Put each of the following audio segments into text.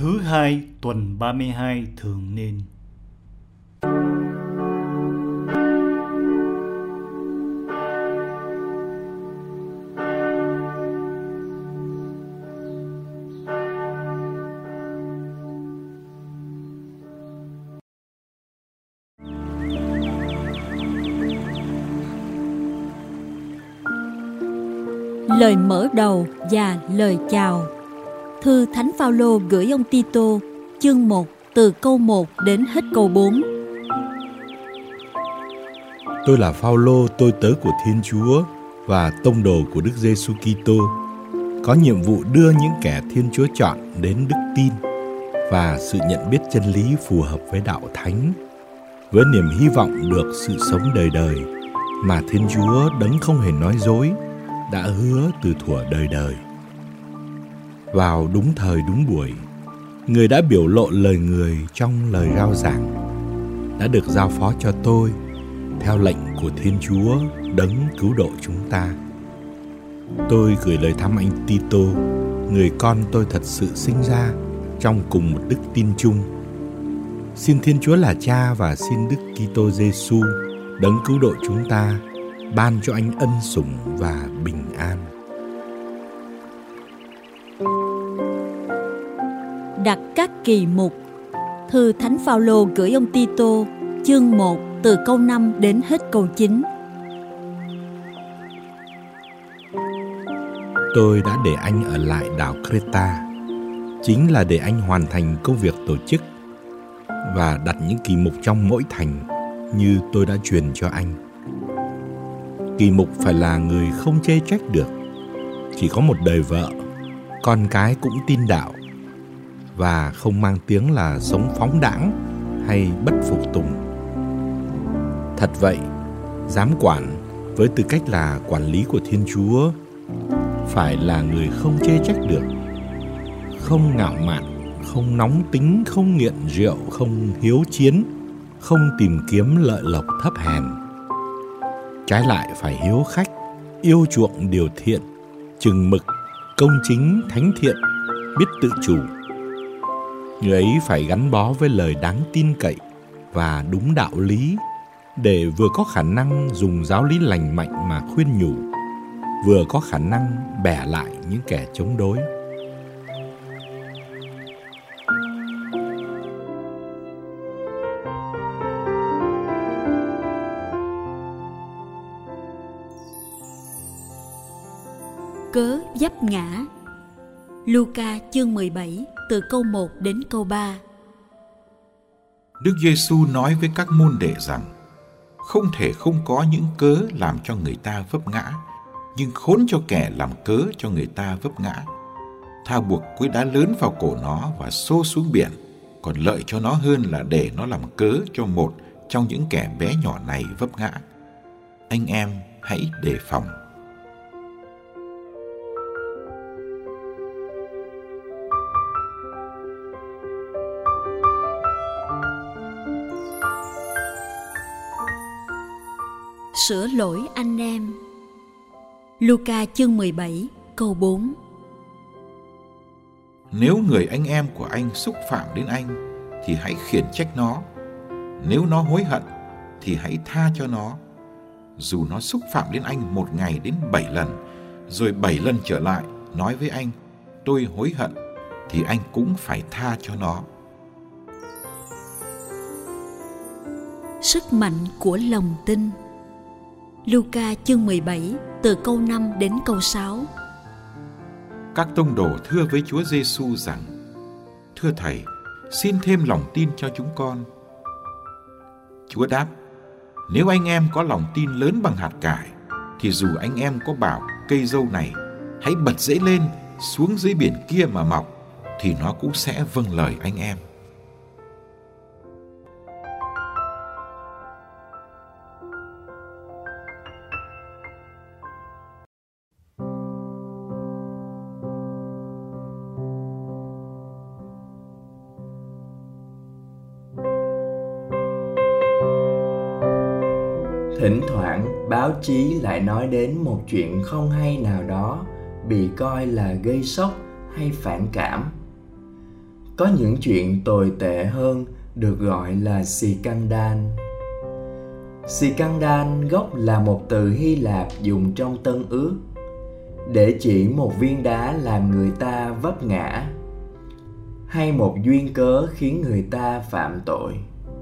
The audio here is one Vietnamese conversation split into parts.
thứ hai tuần 32 thường niên. Lời mở đầu và lời chào. Thư Thánh Phaolô gửi ông Tito, chương 1, từ câu 1 đến hết câu 4. Tôi là Phaolô, tôi tớ của Thiên Chúa và tông đồ của Đức Giêsu Kitô, có nhiệm vụ đưa những kẻ Thiên Chúa chọn đến đức tin và sự nhận biết chân lý phù hợp với đạo thánh, với niềm hy vọng được sự sống đời đời mà Thiên Chúa đấng không hề nói dối đã hứa từ thuở đời đời. Vào đúng thời đúng buổi, Người đã biểu lộ lời Người trong lời rao giảng, đã được giao phó cho tôi theo lệnh của Thiên Chúa đấng cứu độ chúng ta. Tôi gửi lời thăm anh Tito, người con tôi thật sự sinh ra trong cùng một đức tin chung. Xin Thiên Chúa là Cha và xin Đức Kitô Giêsu đấng cứu độ chúng ta ban cho anh ân sủng và bình an. Đặt các kỳ mục. Thư Thánh Phaolô gửi ông Tito, chương 1, từ câu 5 đến hết câu 9. Tôi đã để anh ở lại đảo Creta, chính là để anh hoàn thành công việc tổ chức và đặt những kỳ mục trong mỗi thành như tôi đã truyền cho anh. Kỳ mục phải là người không chê trách được, chỉ có một đời vợ, con cái cũng tin đạo và không mang tiếng là sống phóng đãng hay bất phục tùng. Thật vậy, giám quản với tư cách là quản lý của Thiên Chúa phải là người không chê trách được, không ngạo mạn, không nóng tính, không nghiện rượu, không hiếu chiến, không tìm kiếm lợi lộc thấp hèn. Trái lại phải hiếu khách, yêu chuộng điều thiện, chừng mực, công chính, thánh thiện, biết tự chủ. Người ấy phải gắn bó với lời đáng tin cậy và đúng đạo lý, để vừa có khả năng dùng giáo lý lành mạnh mà khuyên nhủ, vừa có khả năng bẻ lại những kẻ chống đối. Cớ vấp ngã. Luca chương 17, từ câu 1 đến câu 3. Đức Giêsu nói với các môn đệ rằng không thể không có những cớ làm cho người ta vấp ngã, nhưng khốn cho kẻ làm cớ cho người ta vấp ngã. Thà buộc khối đá lớn vào cổ nó và xô xuống biển, còn lợi cho nó hơn là để nó làm cớ cho một trong những kẻ bé nhỏ này vấp ngã. Anh em hãy đề phòng. Sửa lỗi anh em. Luca chương 17, câu 4. Nếu người anh em của anh xúc phạm đến anh, thì hãy khiển trách nó. Nếu nó hối hận, thì hãy tha cho nó. Dù nó xúc phạm đến anh một ngày đến 7 lần, rồi 7 lần trở lại nói với anh, tôi hối hận, thì anh cũng phải tha cho nó. Sức mạnh của lòng tin. Luca chương 17, từ câu 5 đến câu 6. Các tông đồ thưa với Chúa Giêsu rằng, thưa Thầy, xin thêm lòng tin cho chúng con. Chúa đáp, nếu anh em có lòng tin lớn bằng hạt cải, thì dù anh em có bảo cây dâu này, hãy bật rễ lên xuống dưới biển kia mà mọc, thì nó cũng sẽ vâng lời anh em. Thỉnh thoảng báo chí lại nói đến một chuyện không hay nào đó bị coi là gây sốc hay phản cảm. có những chuyện tồi tệ hơn được gọi là scandal. Scandal gốc là một từ Hy Lạp dùng trong Tân Ước để chỉ một viên đá làm người ta vấp ngã hay một duyên cớ khiến người ta phạm tội.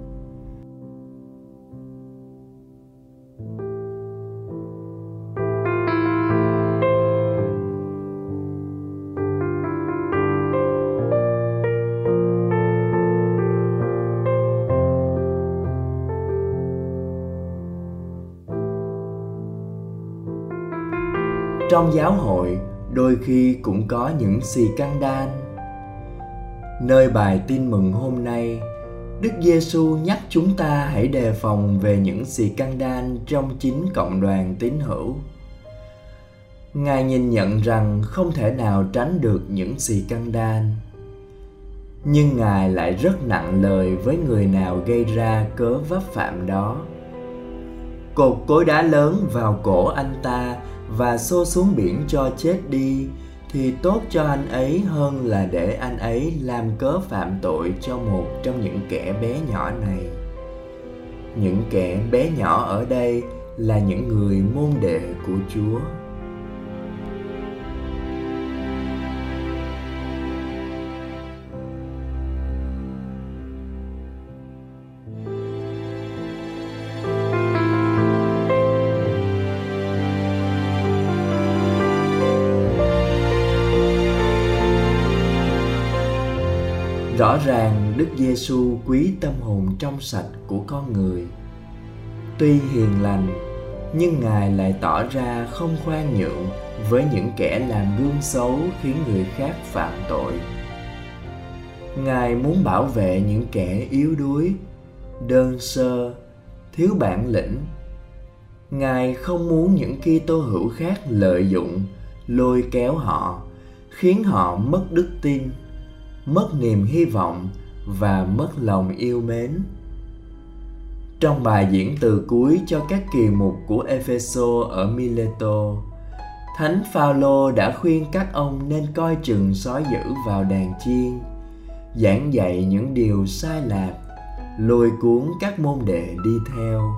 Trong giáo hội, đôi khi cũng có những scandal. Nơi bài tin mừng hôm nay, Đức Giêsu nhắc chúng ta hãy đề phòng về những scandal trong chính cộng đoàn tín hữu. Ngài nhìn nhận rằng không thể nào tránh được những scandal, nhưng Ngài lại rất nặng lời với người nào gây ra cớ vấp phạm đó. Cột cối đá lớn vào cổ anh ta và xô xuống biển cho chết đi thì tốt cho anh ấy hơn là để anh ấy làm cớ phạm tội cho một trong những kẻ bé nhỏ này. Những kẻ bé nhỏ ở đây là những người môn đệ của Chúa. Rõ ràng Đức Giêsu quý tâm hồn trong sạch của con người. Tuy hiền lành, nhưng Ngài lại tỏ ra không khoan nhượng với những kẻ làm gương xấu khiến người khác phạm tội. Ngài muốn bảo vệ những kẻ yếu đuối, đơn sơ, thiếu bản lĩnh. Ngài không muốn những Kitô hữu khác lợi dụng, lôi kéo họ, khiến họ mất đức tin, mất niềm hy vọng và mất lòng yêu mến. Trong bài diễn từ cuối cho các kỳ mục của Epheso ở Mileto, Thánh Phaolô đã khuyên các ông nên coi chừng sói dữ vào đàn chiên, giảng dạy những điều sai lạc, lôi cuốn các môn đệ đi theo.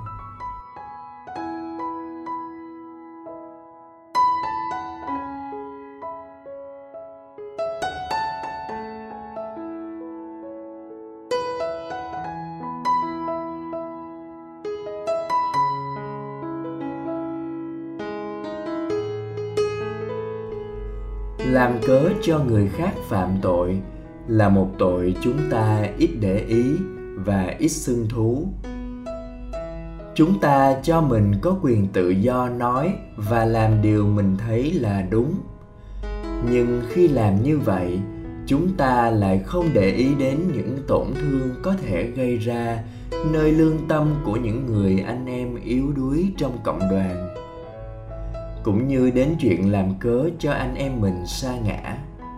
Làm cớ cho người khác phạm tội là một tội chúng ta ít để ý và ít xưng thú. Chúng ta cho mình có quyền tự do nói và làm điều mình thấy là đúng. Nhưng khi làm như vậy, chúng ta lại không để ý đến những tổn thương có thể gây ra nơi lương tâm của những người anh em yếu đuối trong cộng đoàn, cũng như đến chuyện làm cớ cho anh em mình sa ngã.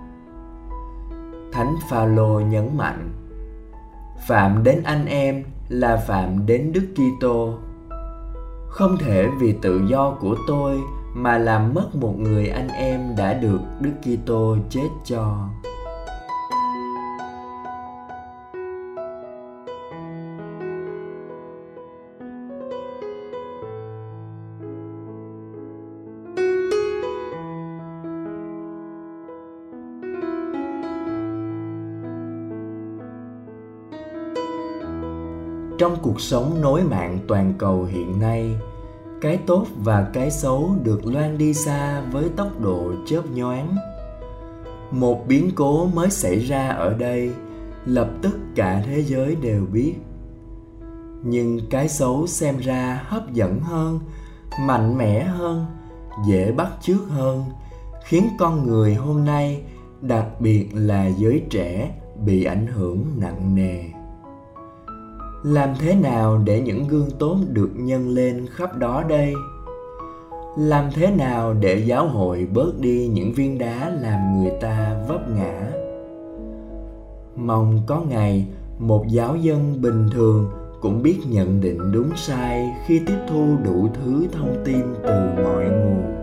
Thánh Phaolô nhấn mạnh, phạm đến anh em là phạm đến Đức Kitô. Không thể vì tự do của tôi mà làm mất một người anh em đã được Đức Kitô chết cho. Trong cuộc sống nối mạng toàn cầu hiện nay, cái tốt và cái xấu được loan đi xa với tốc độ chớp nhoáng. Một biến cố mới xảy ra ở đây, lập tức cả thế giới đều biết. Nhưng cái xấu xem ra hấp dẫn hơn, mạnh mẽ hơn, dễ bắt chước hơn, khiến con người hôm nay, đặc biệt là giới trẻ, bị ảnh hưởng nặng nề. Làm thế nào để những gương tốt được nhân lên khắp đó đây? Làm thế nào để giáo hội bớt đi những viên đá làm người ta vấp ngã? Mong có ngày một giáo dân bình thường cũng biết nhận định đúng sai khi tiếp thu đủ thứ thông tin từ mọi nguồn.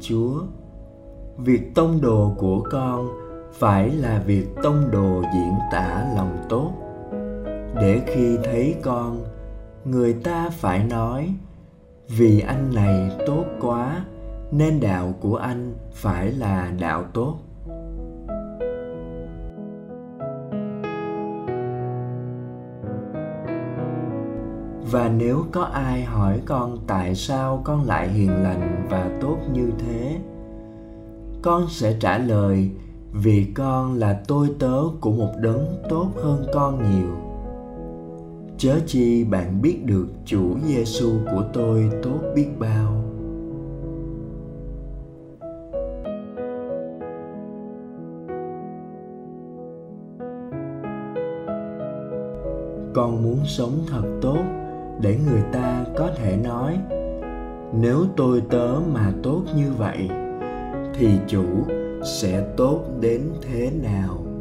Chúa. Việc tông đồ của con phải là việc tông đồ diễn tả lòng tốt, để khi thấy con, người ta phải nói: vì anh này tốt quá, nên đạo của anh phải là đạo tốt. Và nếu có ai hỏi con tại sao con lại hiền lành và tốt như thế, con sẽ trả lời: vì con là tôi tớ của một đấng tốt hơn con nhiều. Chớ chi bạn biết được Chủ Giêsu của tôi tốt biết bao. Con muốn sống thật tốt để người ta có thể nói: nếu tôi tớ mà tốt như vậy thì Chủ sẽ tốt đến thế nào.